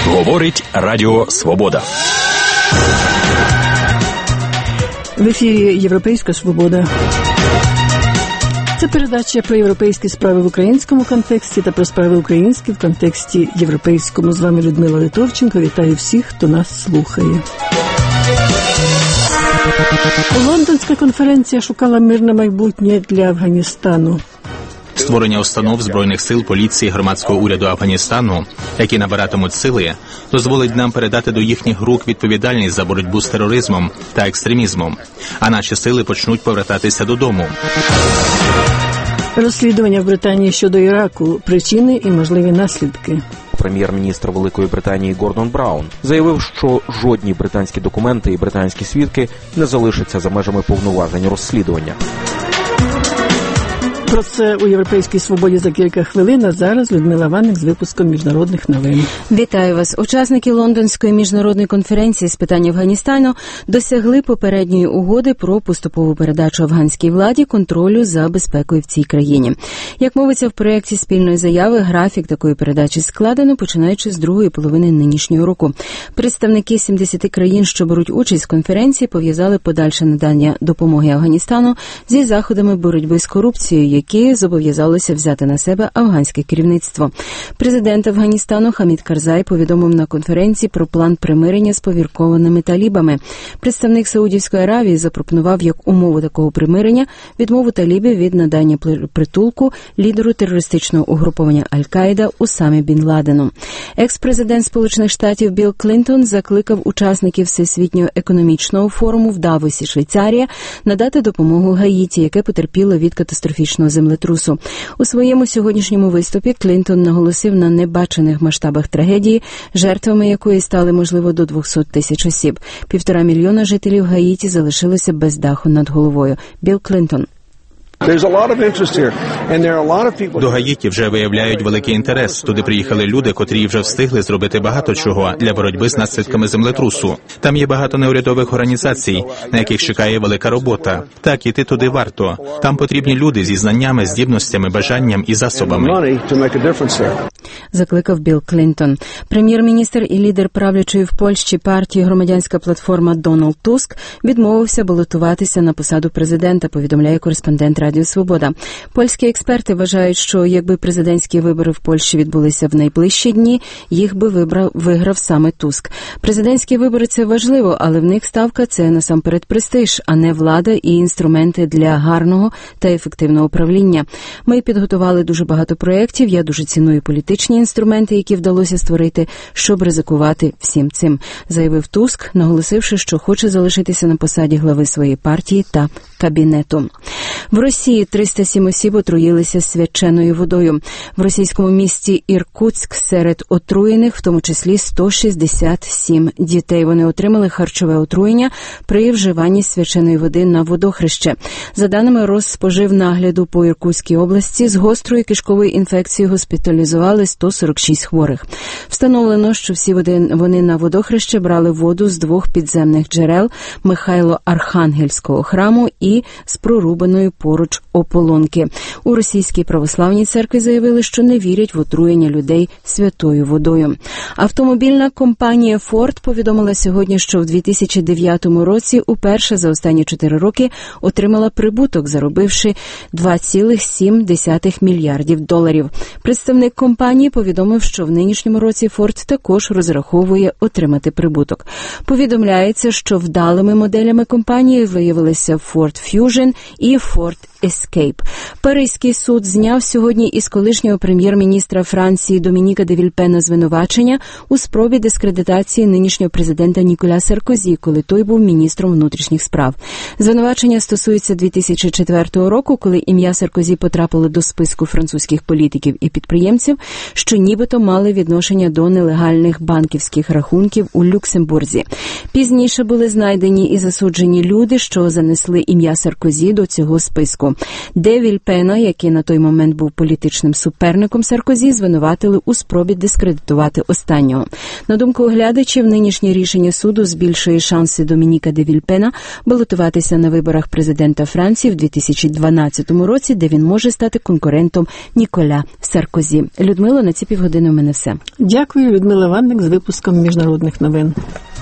Говорить Радіо Свобода. В ефірі «Європейська свобода». Це передача про європейські справи в українському контексті та про справи українські в контексті європейському. З вами Людмила Литовченко. Вітаю всіх, хто нас слухає. Лондонська конференція шукала мирне майбутнє для Афганістану. Створення установ Збройних сил, поліції, громадського уряду Афганістану, які набиратимуть сили, дозволить нам передати до їхніх рук відповідальність за боротьбу з тероризмом та екстремізмом, а наші сили почнуть повертатися додому. Розслідування в Британії щодо Іраку, причини і можливі наслідки. Прем'єр-міністр Великої Британії Гордон Браун заявив, що жодні британські документи і британські свідки не залишаться за межами повноважень розслідування. Про це у «Європейській свободі» за кілька хвилин, а зараз Людмила Ваник з випуском міжнародних новин. Вітаю вас. Учасники Лондонської міжнародної конференції з питань Афганістану досягли попередньої угоди про поступову передачу афганській владі контролю за безпекою в цій країні. Як мовиться в проєкті спільної заяви, графік такої передачі складено, починаючи з другої половини нинішнього року. Представники 70 країн, що беруть участь в конференції, пов'язали подальше надання допомоги Афганістану зі заходами боротьби з корупцією, які зобов'язалося взяти на себе афганське керівництво. Президент Афганістану Хамід Карзай повідомив на конференції про план примирення з повіркованими талібами. Представник Саудівської Аравії запропонував як умову такого примирення відмову талібів від надання притулку лідеру терористичного угруповання Аль-Каїда Усамі Бін Ладену. Екс-президент Сполучених Штатів Білл Клінтон закликав учасників Всесвітнього економічного форуму в Давосі, Швейцарія, надати допомогу Гаїті, яке потерпіло від катастрофічного землетрусу. У своєму сьогоднішньому виступі Клінтон наголосив на небачених масштабах трагедії, жертвами якої стали, можливо, до 200 тисяч осіб. 1,5 мільйона жителів Гаїті залишилися без даху над головою. Білл Клінтон. До Гаїті вже виявляють великий інтерес. Туди приїхали люди, котрі вже встигли зробити багато чого для боротьби з наслідками землетрусу. Там є багато неурядових організацій, на яких чекає велика робота. Так, іти туди варто. Там потрібні люди зі знаннями, здібностями, бажанням і засобами. Закликав Білл Клінтон. Прем'єр-міністр і лідер правлячої в Польщі партії «Громадянська платформа» Дональд Туск відмовився балотуватися на посаду президента, повідомляє кореспондент Радіо Свобода. Польські експерти вважають, що якби президентські вибори в Польщі відбулися в найближчі дні, їх би виграв саме Туск. Президентські вибори – це важливо, але в них ставка – це насамперед престиж, а не влада і інструменти для гарного та ефективного управління. Ми підготували дуже багато проєктів, я дуже ціную політичні інструменти, які вдалося створити, щоб ризикувати всім цим, заявив Туск, наголосивши, що хоче залишитися на посаді глави своєї партії та кабінету. В Росії 307 осіб отруїлися свяченою водою. В російському місті Іркутськ серед отруєних, в тому числі 167 дітей. Вони отримали харчове отруєння при вживанні свяченої води на водохреще. За даними Розспоживнагляду по Іркутській області, з гострою кишковою інфекцією госпіталізували 146 хворих. Встановлено, що всі вони на водохреще брали воду з 2 підземних джерел Михайло-Архангельського храму і з прорубаної поруч ополонки. У Російській православній церкві заявили, що не вірять в отруєння людей святою водою. Автомобільна компанія Ford повідомила сьогодні, що в 2009 році уперше за останні 4 роки отримала прибуток, заробивши $2,7 мільярдів. Представник компанії повідомив, що в нинішньому році Ford також розраховує отримати прибуток. Повідомляється, що вдалими моделями компанії виявилися Ford Fusion і Ford Escape. Паризький суд зняв сьогодні із колишнього прем'єр-міністра Франції Домініка де Вільпена звинувачення у спробі дискредитації нинішнього президента Ніколя Саркозі, коли той був міністром внутрішніх справ. Звинувачення стосується 2004 року, коли ім'я Саркозі потрапило до списку французьких політиків і підприємців, що нібито мали відношення до нелегальних банківських рахунків у Люксембурзі. Пізніше були знайдені і засуджені люди, що занесли ім'я Саркозі до цього списку. Французького. Де Вільпена, який на той момент був політичним суперником Саркозі, звинуватили у спробі дискредитувати останнього. На думку оглядачів, нинішнє рішення суду збільшує шанси Домініка де Вільпена балотуватися на виборах президента Франції в 2012 році, де він може стати конкурентом Ніколя Саркозі. Людмила, на ці півгодини у мене все. Дякую, Людмила Ванник з випуском міжнародних новин.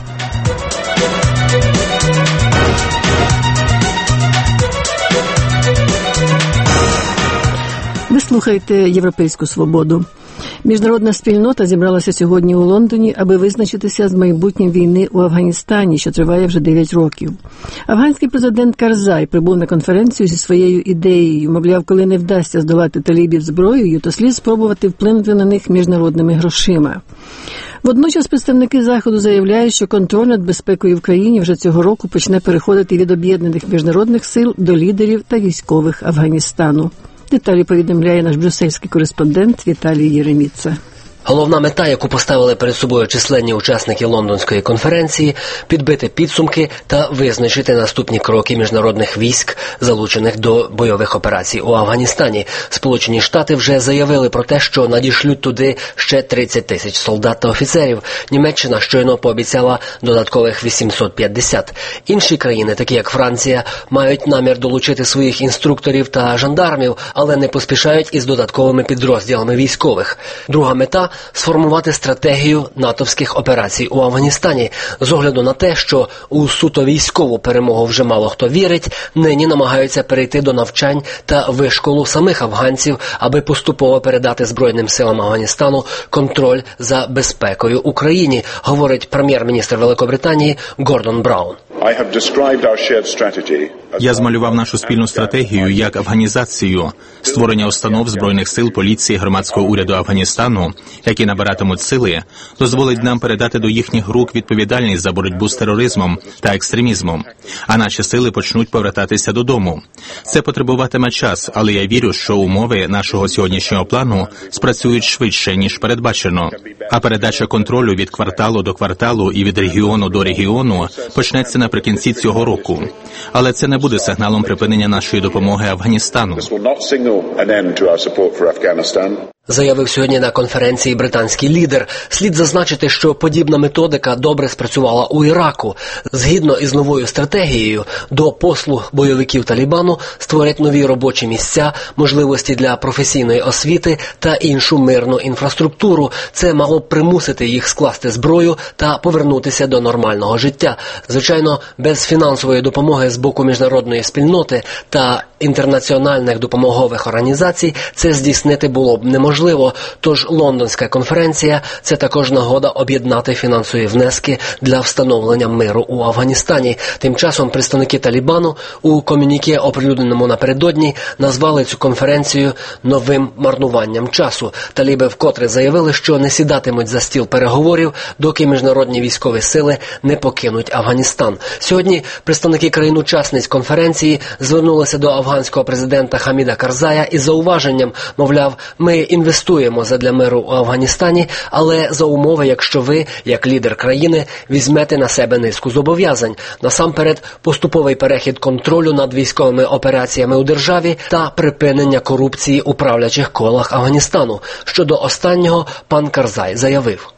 Ви слухаєте «Європейську свободу». Міжнародна спільнота зібралася сьогодні у Лондоні, аби визначитися з майбутнім війни у Афганістані, що триває вже 9 років. Афганський президент Карзай прибув на конференцію зі своєю ідеєю. Мовляв, коли не вдасться здолати талібів зброєю, то слід спробувати вплинути на них міжнародними грошима. Водночас представники Заходу заявляють, що контроль над безпекою в країні вже цього року почне переходити від об'єднаних міжнародних сил до лідерів та військових Афганістану. Деталі повідомляє наш брюссельський кореспондент Віталій Єреміца. Головна мета, яку поставили перед собою численні учасники лондонської конференції – підбити підсумки та визначити наступні кроки міжнародних військ, залучених до бойових операцій у Афганістані. Сполучені Штати вже заявили про те, що надішлють туди ще 30 тисяч солдат та офіцерів. Німеччина щойно пообіцяла додаткових 850. Інші країни, такі як Франція, мають намір долучити своїх інструкторів та жандармів, але не поспішають із додатковими підрозділами військових. Друга мета – сформувати стратегію натовських операцій у Афганістані. З огляду на те, що у суто військову перемогу вже мало хто вірить, нині намагаються перейти до навчань та вишколу самих афганців, аби поступово передати Збройним силам Афганістану контроль за безпекою у країні, говорить прем'єр-міністр Великобританії Гордон Браун. Я змалював нашу спільну стратегію як афганізацію, створення установ Збройних сил, поліції, громадського уряду Афганістану, які набиратимуть сили, дозволить нам передати до їхніх рук відповідальність за боротьбу з тероризмом та екстремізмом, а наші сили почнуть повертатися додому. Це потребуватиме час, але я вірю, що умови нашого сьогоднішнього плану спрацюють швидше, ніж передбачено. А передача контролю від кварталу до кварталу і від регіону до регіону почнеться наприкінці цього року. Але це не буде сигналом припинення нашої допомоги Афганістану. Заявив сьогодні на конференції британський лідер. Слід зазначити, що подібна методика добре спрацювала у Іраку. Згідно із новою стратегією, до послуг бойовиків Талібану створять нові робочі місця, можливості для професійної освіти та іншу мирну інфраструктуру. Це мало б примусити їх скласти зброю та повернутися до нормального життя. Звичайно, без фінансової допомоги з боку міжнародної спільноти та інтернаціональних допомогових організацій це здійснити було б неможливо. Тож лондонська конференція – це також нагода об'єднати фінансові внески для встановлення миру у Афганістані. Тим часом представники Талібану у комюніке, оприлюдненому напередодні, назвали цю конференцію новим марнуванням часу. Таліби вкотре заявили, що не сідатимуть за стіл переговорів, доки міжнародні військові сили не покинуть Афганістан. Сьогодні представники країн-учасниць конференції звернулися до афганського президента Хаміда Карзая із зауваженням, мовляв, ми інвестуємо задля миру у Афганістані, але за умови, якщо ви, як лідер країни, візьмете на себе низку зобов'язань. Насамперед, поступовий перехід контролю над військовими операціями у державі та припинення корупції у правлячих колах Афганістану. Щодо останнього, пан Карзай заявив.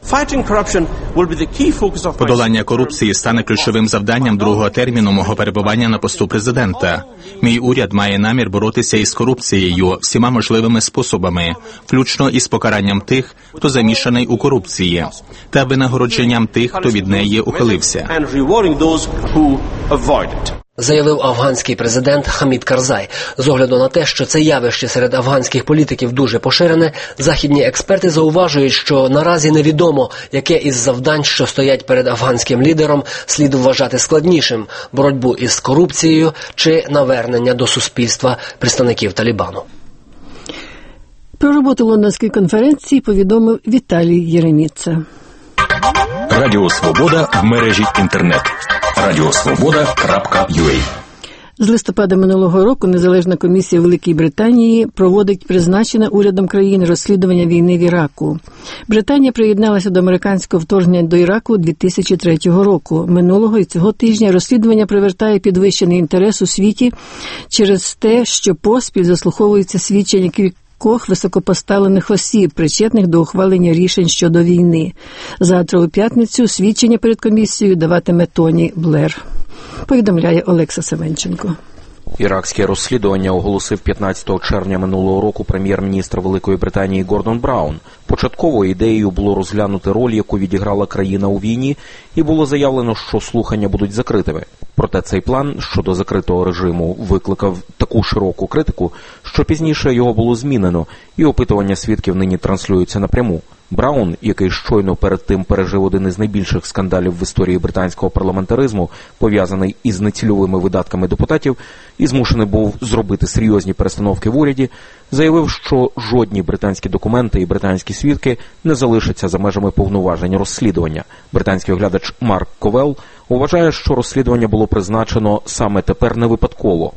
Подолання корупції стане ключовим завданням другого терміну мого перебування на посту президента. Мій уряд має намір боротися із корупцією всіма можливими способами, включно із покаранням тих, хто замішаний у корупції, та винагородженням тих, хто від неї ухилився. Заявив афганський президент Хамід Карзай. З огляду на те, що це явище серед афганських політиків дуже поширене, західні експерти зауважують, що наразі невідомо, яке із завдань, що стоять перед афганським лідером, слід вважати складнішим – боротьбу із корупцією чи навернення до суспільства представників Талібану. Про роботу лондонської конференції повідомив Віталій Єреміца. Радіо Свобода в мережі інтернет. Радіосвобода.ua З листопада минулого року Незалежна комісія Великої Британії проводить призначене урядом країни розслідування війни в Іраку. Британія приєдналася до американського вторгнення до Іраку 2003 року. Минулого і цього тижня розслідування привертає підвищений інтерес у світі через те, що поспіль заслуховуються свідчення кількох високопоставлених осіб, причетних до ухвалення рішень щодо війни. Завтра у п'ятницю свідчення перед комісією даватиме Тоні Блер. Повідомляє Олекса Семенченко. Іракське розслідування оголосив 15 червня минулого року прем'єр-міністр Великої Британії Гордон Браун. Початковою ідеєю було розглянути роль, яку відіграла країна у війні, і було заявлено, що слухання будуть закритими. Проте цей план щодо закритого режиму викликав таку широку критику, що пізніше його було змінено, і опитування свідків нині транслюються напряму. Браун, який щойно перед тим пережив один із найбільших скандалів в історії британського парламентаризму, пов'язаний із нецільовими видатками депутатів, і змушений був зробити серйозні перестановки в уряді, заявив, що жодні британські документи і британські свідки не залишаться за межами повноважень розслідування. Британський оглядач Марк Ковел вважає, що розслідування було призначено саме тепер не випадково.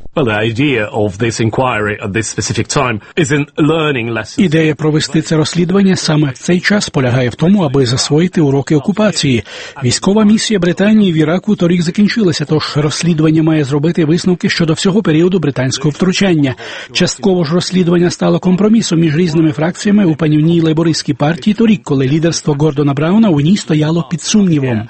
Ідея провести це розслідування саме в цей час полягає в тому, аби засвоїти уроки окупації. Військова місія Британії в Іраку торік закінчилася, тож розслідування має зробити висновки щодо всього періоду британського втручання. Частково ж розслідування стало компромісом між різними фракціями у панівній лейбористській партії торік, коли лідерство Гордона Брауна у ній стояло під сумнівом.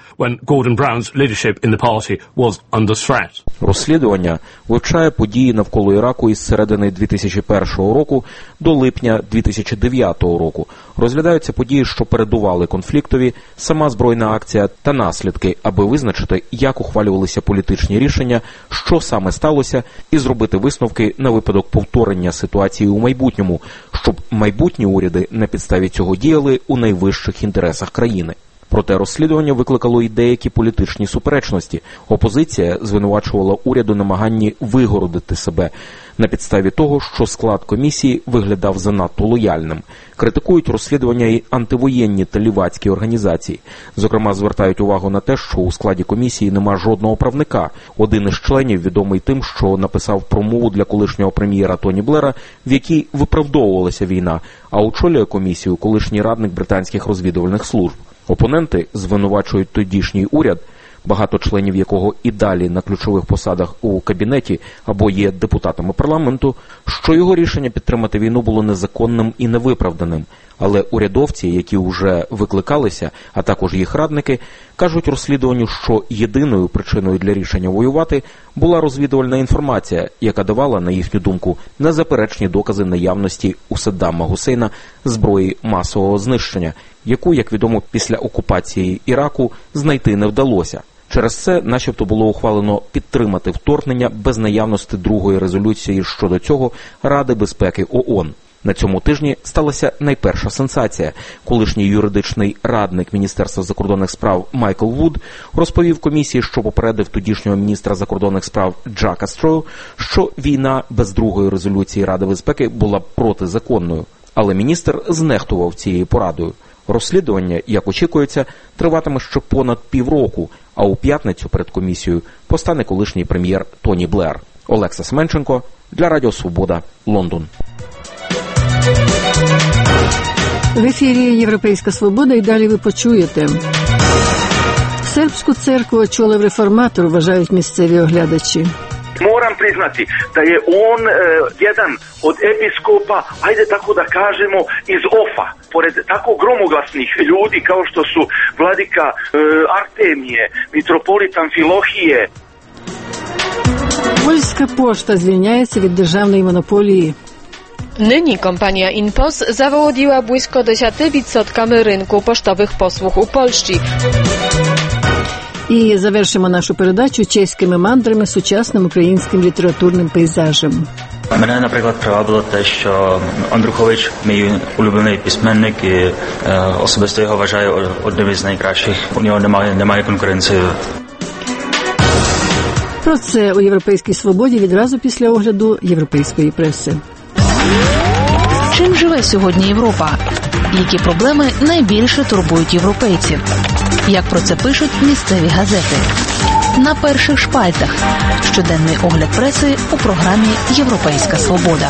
Розслідування вивчає події навколо Іраку із середини 2001 року до липня 2009 року. Розглядаються події, що передували конфліктові, сама збройна акція та наслідки, аби визначити, як ухвалювалися політичні рішення, що саме сталося, і зробити висновки на випадок повторення ситуації у майбутньому, щоб майбутні уряди на підставі цього діяли у найвищих інтересах країни. Проте розслідування викликало й деякі політичні суперечності. Опозиція звинувачувала уряд у намаганні вигородити себе на підставі того, що склад комісії виглядав занадто лояльним. Критикують розслідування й антивоєнні та лівацькі організації. Зокрема, звертають увагу на те, що у складі комісії нема жодного правника. Один із членів відомий тим, що написав промову для колишнього прем'єра Тоні Блера, в якій виправдовувалася війна, а очолює комісію колишній радник британських розвідувальних служб. Опоненти звинувачують тодішній уряд, багато членів якого і далі на ключових посадах у кабінеті або є депутатами парламенту, що його рішення підтримати війну було незаконним і невиправданим. Але урядовці, які вже викликалися, а також їх радники, кажуть розслідуванню, що єдиною причиною для рішення воювати була розвідувальна інформація, яка давала, на їхню думку, незаперечні докази наявності у Саддама Гусейна зброї масового знищення, яку, як відомо, після окупації Іраку знайти не вдалося. Через це начебто було ухвалено підтримати вторгнення без наявності другої резолюції щодо цього Ради безпеки ООН. На цьому тижні сталася найперша сенсація. Колишній юридичний радник Міністерства закордонних справ Майкл Вуд розповів комісії, що попередив тодішнього міністра закордонних справ Джака Строу, що війна без другої резолюції Ради безпеки була протизаконною. Але міністр знехтував цією порадою. Розслідування, як очікується, триватиме ще понад півроку, а у п'ятницю перед комісією постане колишній прем'єр Тоні Блер. Олекса Семенченко для Радіо Свобода, Лондон. В ефірі «Європейська свобода» і далі ви почуєте. Сербську церкву очолив реформатор, вважають місцеві оглядачі. Moram priznati da je on jedan od episkopa, ajde tako da kažemo, iz OFA. Pored tako gromoglasnih ljudi kao što su vladika Artemije, mitropolitan Filohije. Польська пошта звільняється від державної монополії. Nyní kompania InPost zawodziła blisko 10% rynku pocztowych posług u Polski. І завершимо нашу передачу чеськими мандрами сучасним українським літературним пейзажем. Мене, наприклад, привабило те, що Андрухович – мій улюблений письменник, і особисто його вважаю одним із найкращих. У нього немає конкуренції. Про це у «Європейській свободі» відразу після огляду європейської преси. Чим живе сьогодні Європа? Які проблеми найбільше турбують європейців? Як про це пишуть місцеві газети? на перших шпальтах. Щоденний огляд преси у програмі «Європейська свобода».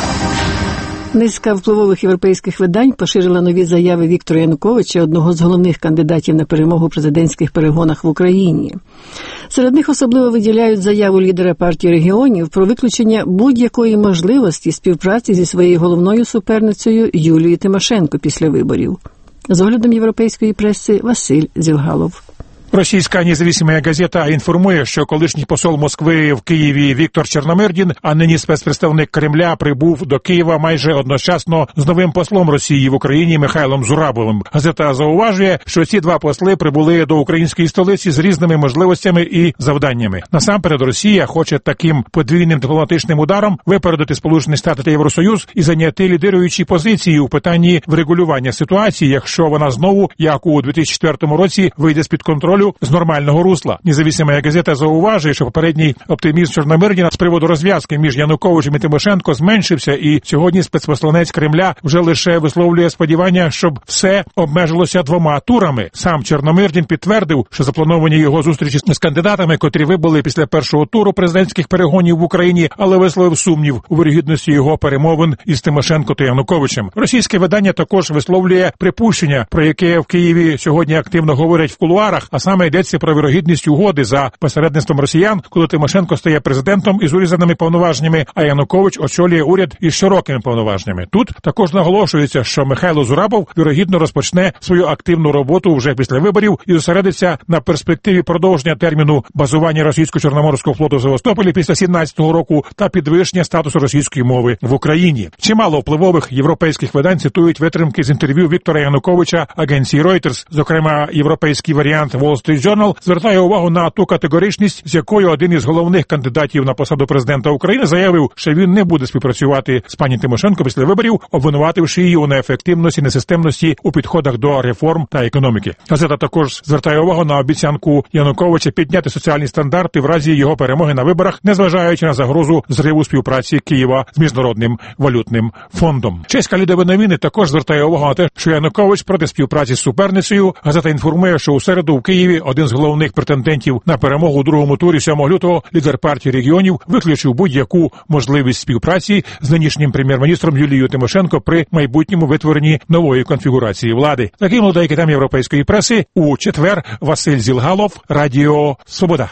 Низка впливових європейських видань поширила нові заяви Віктора Януковича, одного з головних кандидатів на перемогу у президентських перегонах в Україні. Серед них особливо виділяють заяву лідера партії регіонів про виключення будь-якої можливості співпраці зі своєю головною суперницею Юлією Тимошенко після виборів. З оглядом європейської преси Василь Зілгалов. Російська незалежна газета інформує, що колишній посол Москви в Києві Віктор Чорномирдін, а нині спецпредставник Кремля, прибув до Києва майже одночасно з новим послом Росії в Україні Михайлом Зурабовим. Газета зауважує, що ці два посли прибули до української столиці з різними можливостями і завданнями. Насамперед, Росія хоче таким подвійним дипломатичним ударом випередити Сполучені Штати та Євросоюз і зайняти лідируючі позиції у питанні врегулювання ситуації, якщо вона знову, як у 2004 році, вийде з-під контролю з нормального русла. Незалежна газета зауважує, що попередній оптимізм Чорномирдіна з приводу розв'язки між Януковичем і Тимошенко зменшився, і сьогодні спецпосланець Кремля вже лише висловлює сподівання, щоб все обмежилося двома турами. Сам Чорномирдін підтвердив, що заплановані його зустрічі з кандидатами, котрі вибули після першого туру президентських перегонів в Україні, але висловив сумнів у вірогідності його перемовин із Тимошенко та Януковичем. Російське видання також висловлює припущення, про яке в Києві сьогодні активно говорять в кулуарах, а саме йдеться про вірогідність угоди за посередництвом росіян, коли Тимошенко стає президентом із урізаними повноваженнями, а Янукович очолює уряд із широкими повноваженнями. Тут також наголошується, що Михайло Зурабов вірогідно розпочне свою активну роботу вже після виборів і зосередиться на перспективі продовження терміну базування російсько-чорноморського флоту в Севастополі після 17-го року та підвищення статусу російської мови в Україні. Чимало впливових європейських видань цитують витримки з інтерв'ю Віктора Януковича агенції Reuters. Зокрема, європейський варіант Wall Street Journal звертає увагу на ту категоричність, з якою один із головних кандидатів на посаду президента України заявив, що він не буде співпрацювати з пані Тимошенко після виборів, обвинувативши її у неефективності, несистемності у підходах до реформ та економіки. Газета також звертає увагу на обіцянку Януковича підняти соціальні стандарти в разі його перемоги на виборах, незважаючи на загрозу зриву співпраці Києва з Міжнародним валютним фондом. Чеська Лідове новини також звертає увагу на те, що Янукович проти співпраці з суперницею. Газета інформує, що у середу в Києві один з головних претендентів на перемогу у другому турі 7 лютого, лідер партії регіонів, виключив будь-яку можливість співпраці з нинішнім прем'єр-міністром Юлією Тимошенко при майбутньому витворенні нової конфігурації влади. Таким молодий там європейської преси у четвер Василь Зілгалов, Радіо Свобода.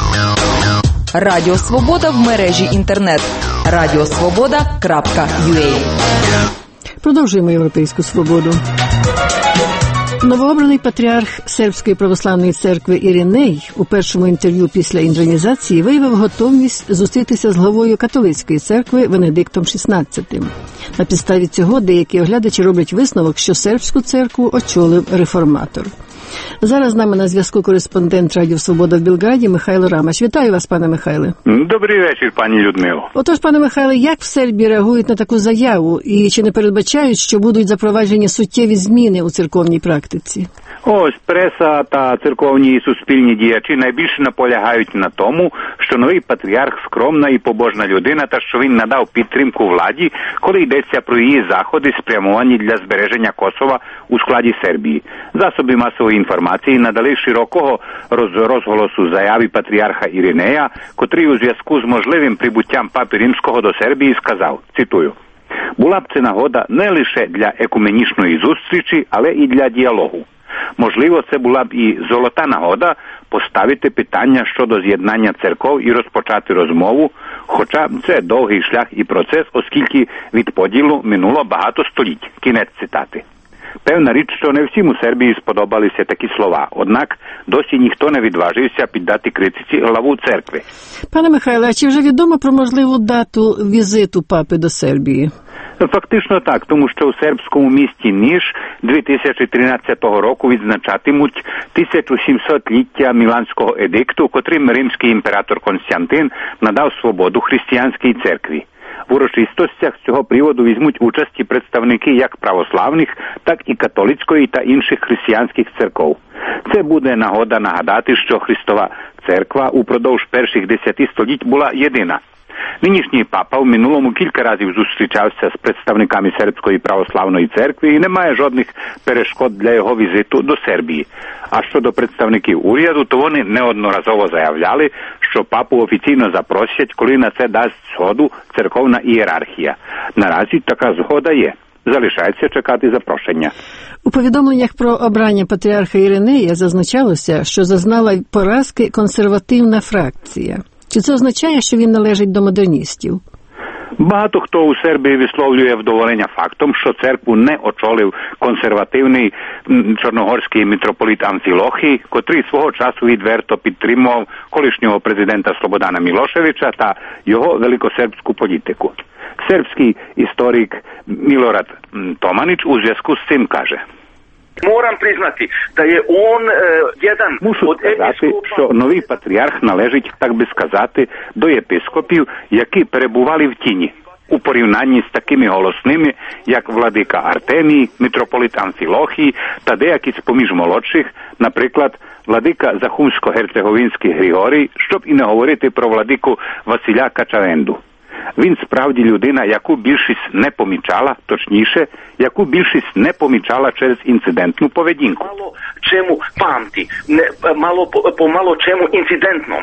Радіо Свобода в мережі інтернет. radiosvoboda.ua. Продовжуємо європейську свободу. Новообраний патріарх Сербської православної церкви Іриней у першому інтерв'ю після інтронізації виявив готовність зустрітися з главою католицької церкви Венедиктом XVI. На підставі цього деякі оглядачі роблять висновок, що сербську церкву очолив реформатор. Зараз з нами на зв'язку кореспондент Радіо Свобода в Білграді Михайло Рамаш. Вітаю вас, пане Михайле. Добрий вечір, пані Людмило. Отож, пане Михайле, як в Сербії реагують на таку заяву і чи не передбачають, що будуть запроваджені суттєві зміни у церковній практиці? Ось преса та церковні і суспільні діячі найбільше наполягають на тому, що новий патріарх скромна і побожна людина, та що він надав підтримку владі, коли йдеться про її заходи, спрямовані для збереження Косова у складі Сербії. Засоби масової інформації надали широкого розголосу заяві патріарха Іринея, котрий у зв'язку з можливим прибуттям Папи Римського до Сербії сказав, цитую, «Була б це нагода не лише для екуменічної зустрічі, але і для діалогу. Можливо, це була б і золота нагода поставити питання щодо з'єднання церков і розпочати розмову, хоча це довгий шлях і процес, оскільки від поділу минуло багато століть». Кінець цитати. Певна річ, що не всім у Сербії сподобалися такі слова, однак досі ніхто не відважився піддати критиці главу церкви. Пане Михайле, а чи вже відомо про можливу дату візиту папи до Сербії? Фактично так, тому що у сербському місті Ніш 2013 року відзначатимуть 1700-ліття Міланського едикту, котрим римський імператор Константин надав свободу християнській церкві. В урочистостях з цього приводу візьмуть участі представники як православних, так і католицької та інших християнських церков. Це буде нагода нагадати, що Христова церква упродовж перших 10 століть була єдина. Нинішній папа в минулому кілька разів зустрічався з представниками Сербської православної церкви і немає жодних перешкод для його візиту до Сербії. А щодо представників уряду, то вони неодноразово заявляли, що папу офіційно запросять, коли на це дасть згоду церковна ієрархія. Наразі така згода є. Залишається чекати запрошення. У повідомленнях про обрання патріарха Іринея зазначалося, що зазнала поразки консервативна фракція. Чи це означає, що він належить до модерністів? Багато хто у Сербії висловлює вдоволення фактом, що церкву не очолив консервативний чорногорський митрополит Амфілохій, котрий свого часу відверто підтримував колишнього президента Слободана Мілошевича та його великосербську політику. Сербський історик Milorad Tomanić у зв'язку з цим каже: Moram priznati da je on jedan Мушу сказати, що новий патріарх належить, так би сказати, до єпископів, які перебували в тіні, у порівнянні з такими голосними, як владика Артемій, митрополит Амфілохій та деякі з-поміж молодших, наприклад, владика Захумсько-Герцеговинський Григорій, щоб і не говорити про владику Василя Качавенду. Він справді людина, яку більшість не помічала, точніше, яку більшість не помічала через інцидентну поведінку. Мало чому пам'яті, мало чому інцидентном.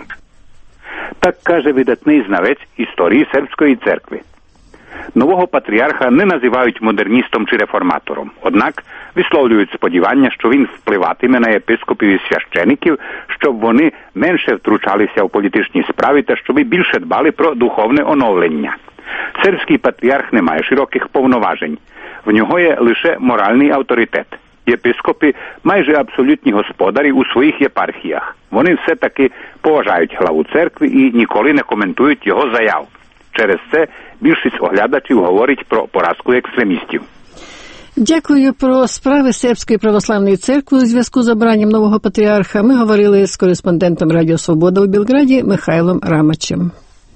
Так каже видатний знавець історії сербської церкви. Нового патріарха не називають модерністом чи реформатором, однак висловлюють сподівання, що він впливатиме на єпископів і священиків, щоб вони менше втручалися в політичні справи та щоб більше дбали про духовне оновлення. Сербський патріарх не має широких повноважень. В нього є лише моральний авторитет. Єпископи майже абсолютні господарі у своїх єпархіях. Вони все-таки поважають главу церкви і ніколи не коментують його заяв. Через це більшість оглядачів говорить про поразку екстремістів. Дякую. Про справи Сербської православної церкви у зв'язку з обранням нового патріарха ми говорили з кореспондентом Радіо Свобода у Білграді Михайлом Рамачем.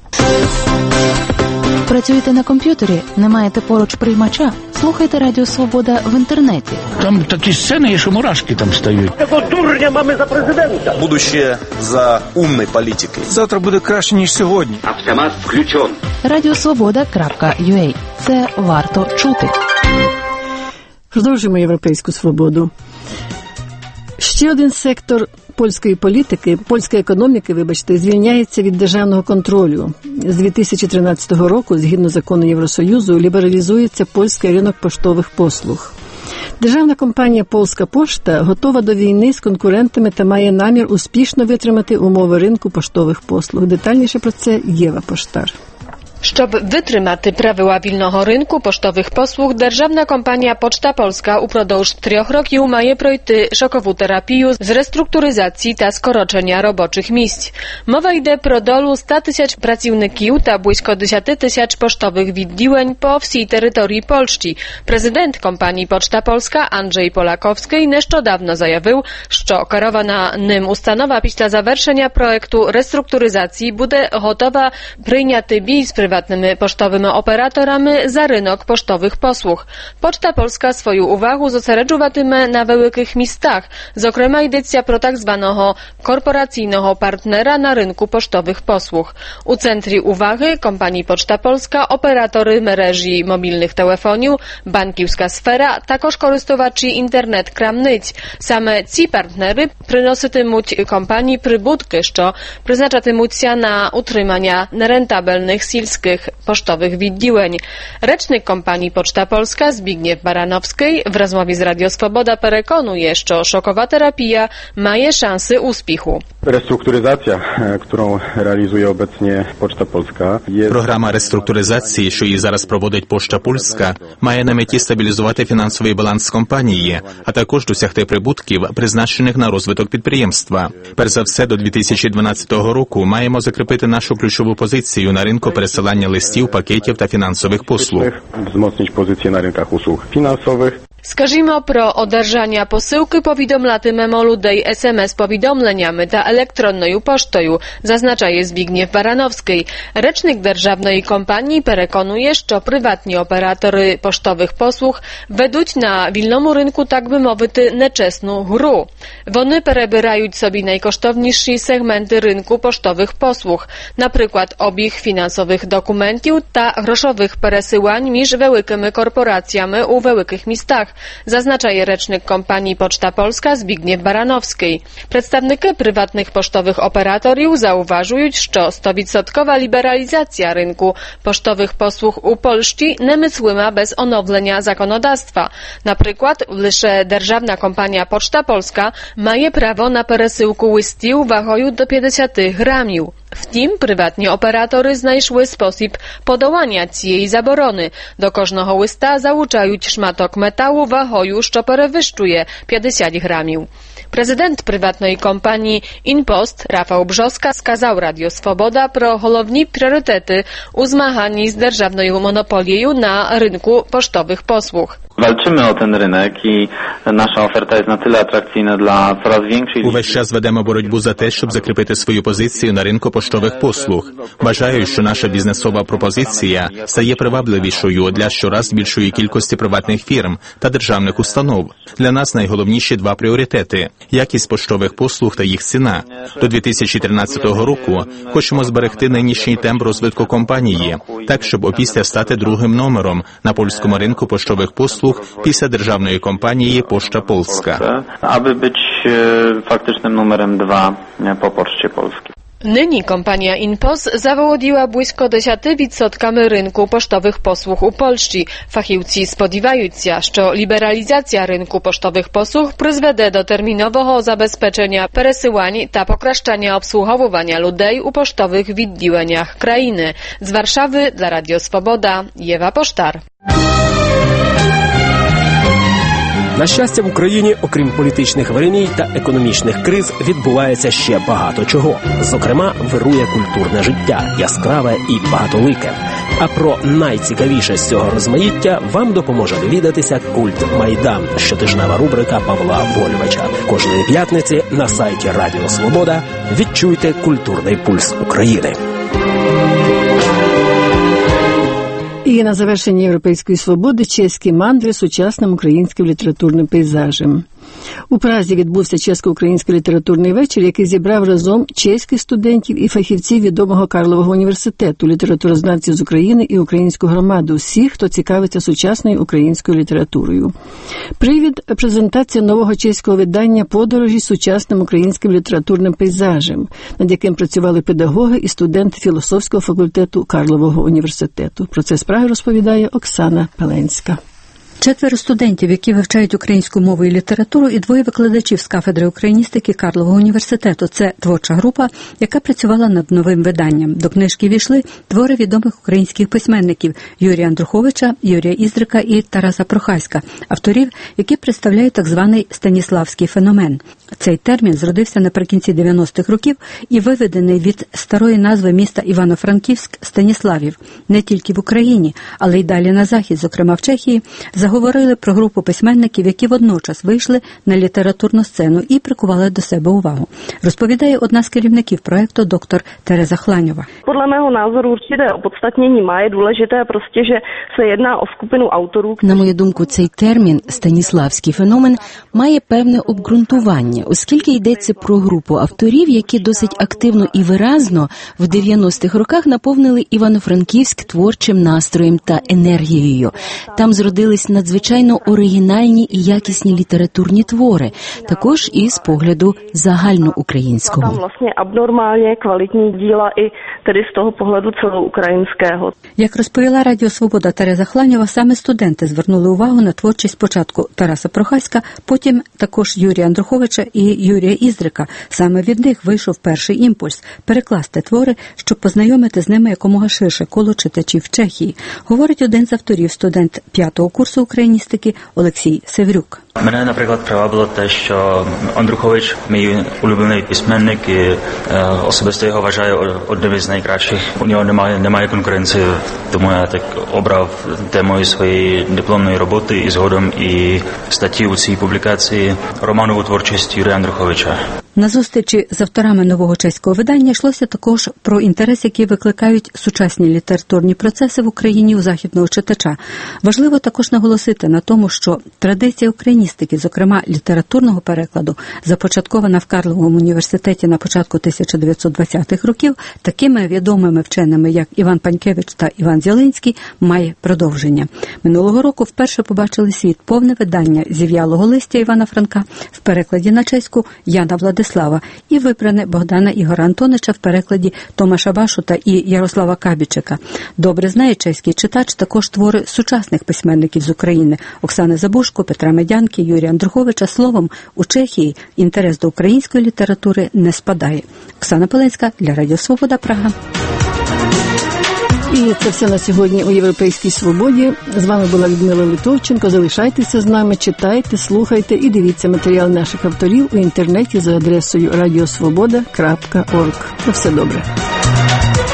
Працюєте на комп'ютері? Не маєте поруч приймача? Слухайте Радіо Свобода в інтернеті. Там такі сцени, що мурашки там стають. Такого дурня mamy за президента. Будущее за умной політикою. Завтра буде краще, ніж сьогодні. Автомат включен. Radiosvoboda.ua. Це варто чути. Продовжуємо європейську свободу. Ще один сектор польської політики, польської економіки, звільняється від державного контролю. З 2013 року, згідно закону Євросоюзу, лібералізується польський ринок поштових послуг. Державна компанія «Полська пошта» готова до війни з конкурентами та має намір успішно витримати умови ринку поштових послуг. Детальніше про це Єва Поштар. Щоб витримати правила вільного ринку поштових послуг, державна компанія Poczta Polska упродовж 3 років має пройти шокову терапію з реструктуризації та скорочення робочих місць. Мова йде про долю 100 тисяч працівників та близько 10 тисяч поштових відділень по всій території Польщі. Президент компанії Poczta Polska Andrzej Polakowski нещодавно заявив, що керована ним установа після завершення проекту реструктуризації буде готова прийняти бій з prywatnymi pocztowymi operatorami za rynek pocztowych posług. Poczta Polska swoją uwagę zosереджуватиме na wielkich miastach. Zokrema йдеться про так званого корпораційного партнера на ринку поштових послуг. У центрі уваги компанії Poczta Polska оператори мережі мобільних телефонів, банківська сфера, також користувачі інтернет-крамниць. Саме ці партнери приноситимуть компанії прибутки, що призначатимуться на утримання нерентабельних сільських pocztowych відділень. Речник компанії Poczta Polska Zbigniew Baranowski w rozmowie z Radio Swoboda переконує, що шокова терапія має шанси успіху. Реструктуризація, яку реалізує obecnie Poczta Polska, є... Програма реструктуризації, що її зараз проводить Пошта Польська, має на меті стабілізувати фінансовий баланс компанії, а також досягти прибутків, призначених на розвиток підприємства. Перш за все, до 2012 року маємо закріпити нашу ключову позицію на ринку пересилання листів, пакетів та фінансових послуг. Wzmocnić pozycję na rynkach usług finansowych. Скажімо про одержання посилки повідомлятимемо людей SMS-повідомленнями та електронною поштою, зазначає Збігнєв Барановський. Речник державної компанії переконує, що приватні оператори поштових послуг ведуть на вільному ринку, так би мовити, нечесну гру. Вони перебирають собі найкоштовніші сегменти ринку поштових послуг, наприклад, обіг фінансових документів та грошових пересилань між великими корпорacjami у великих містах, зазначає речник компанії Poczta Polska Збігнєв Барановський. Представники приватних поштових операторів зауважують, що 100% лібералізація ринку поштових послуг у Польщі немислима без оновлення законодавства. Наприклад, лише державна компанія Poczta Polska має право на пересилку листів вагою до 50 грамів. Втім, приватні оператори знайшли спосіб подолання цієї заборони. До кожного листа залучають шматок металу вагою, що перевищує 50 грамів. Президент приватної компанії InPost Rafał Brzoska сказав Радіо Свобода про головні пріоритети у змаганні з державною монополією на ринку поштових послуг. Walczymy o ten rynek i nasza oferta jest na tyle atrakcyjna dla coraz większej... Увесь час ведемо боротьбу за те, щоб закріпити свою позицію на ринку поштових послуг. Вважаю, що наша бізнесова пропозиція стає привабливішою для щораз більшої кількості приватних фірм та державних установ. Для нас найголовніші два пріоритети – якість поштових послуг та їх ціна. До 2013 року хочемо зберегти нинішній темп розвитку компанії, так, щоб опісля стати другим номером на польському ринку поштових послуг після державної компанії Poczta Polska. Aby być faktycznym numerem 2 po Poczcie Polskiej. Нині компанія InPost заволоділа близько 10% ринку поштових послуг у Польщі. Фахівці сподіваються, що лібералізація ринку поштових послуг призведе до термінового забезпечення пересилань та покращання обслуговування людей у поштових відділеннях країни. З Warszawy dla Radio Swoboda, Єва Поштар. На щастя, в Україні, окрім політичних вириній та економічних криз, відбувається ще багато чого. Зокрема, вирує культурне життя, яскраве і багатолике. А про найцікавіше з цього розмаїття вам допоможе довідатися «Культ Майдан» – щотижнева рубрика Павла Вольвича. Кожної п'ятниці на сайті Радіо Свобода відчуйте культурний пульс України. І на завершення «Європейської свободи» чеські мандри сучасним українським літературним пейзажем. У Празі відбувся чесько-український літературний вечір, який зібрав разом чеських студентів і фахівців відомого Карлового університету, літературознавців з України і українську громаду, всіх, хто цікавиться сучасною українською літературою. Привід – презентація нового чеського видання «Подорожі сучасним українським літературним пейзажем», над яким працювали педагоги і студенти філософського факультету Карлового університету. Про це справи розповідає Оксана Пеленська. 4 студентів, які вивчають українську мову і літературу, і 2 викладачів з кафедри україністики Карлового університету. Це творча група, яка працювала над новим виданням. До книжки війшли твори відомих українських письменників Юрія Андруховича, Юрія Іздрика і Тараса Прохаська, авторів, які представляють так званий станіславський феномен. Цей термін зродився наприкінці 90-х років і виведений від старої назви міста Івано-Франківськ Станіславів. Не тільки в Україні, але й далі на захід, зокрема в Чехії, заговорили про групу письменників, які водночас вийшли на літературну сцену і прикували до себе увагу. Розповідає одна з керівників проекту доктор Тереза Хланьова. Podle mého názoru určité opodstatnění má, je důležité prostě, že se jedná o skupinu autorů. На мою думку, цей термін «станіславський феномен» має певне обґрунтування, оскільки йдеться про групу авторів, які досить активно і виразно в 90-х роках наповнили Івано-Франківськ творчим настроєм та енергією. Там зродились надзвичайно оригінальні і якісні літературні твори, також і з погляду загальноукраїнського. Там, власне, абнормальні, квалітні діла і tedy з того погляду целоукраїнського. Як розповіла Радіо Свобода Тереза Хланьова, саме студенти звернули увагу на творчість спочатку Тараса Прохаська, потім також Юрія Андруховича і Юрія Іздрика. Саме від них вийшов перший імпульс – перекласти твори, щоб познайомити з ними якомога ширше коло читачів в Чехії. Говорить один з авторів, студент 5-го курсу україністики Олексій Севрюк. Мене, наприклад, привабило те, що Андрухович – мій улюблений письменник, і особисто його вважаю одним із найкращих. У нього немає конкуренції, тому я так обрав темою своєї дипломної роботи і згодом і статті у цій публікації романову творчість Юрія Андруховича. На зустрічі з авторами нового чеського видання йшлося також про інтерес, який викликають сучасні літературні процеси в Україні у західного читача. Важливо також наголосити на тому, що традиція україністики, зокрема літературного перекладу, започаткована в Карловому університеті на початку 1920-х років, такими відомими вченими, як Іван Панькевич та Іван Зілинський, має продовження. Минулого року вперше побачили світ повне видання «Зів'ялого листя» Івана Франка в перекладі на чеську Яна Владислава і вибране Богдана Ігора Антонича в перекладі Томаша Башута і Ярослава Кабічика. Добре знає чеський читач також твори сучасних письменників з України – Оксани Забушко, Петра Медянки, Юрія Андруховича. Словом, у Чехії інтерес до української літератури не спадає. Оксана Полинська для Радіо Свобода, Прага. І це все на сьогодні у «Європейській свободі». З вами була Людмила Литовченко. Залишайтеся з нами, читайте, слухайте і дивіться матеріал наших авторів у інтернеті за адресою radiosvoboda.org. На все добре.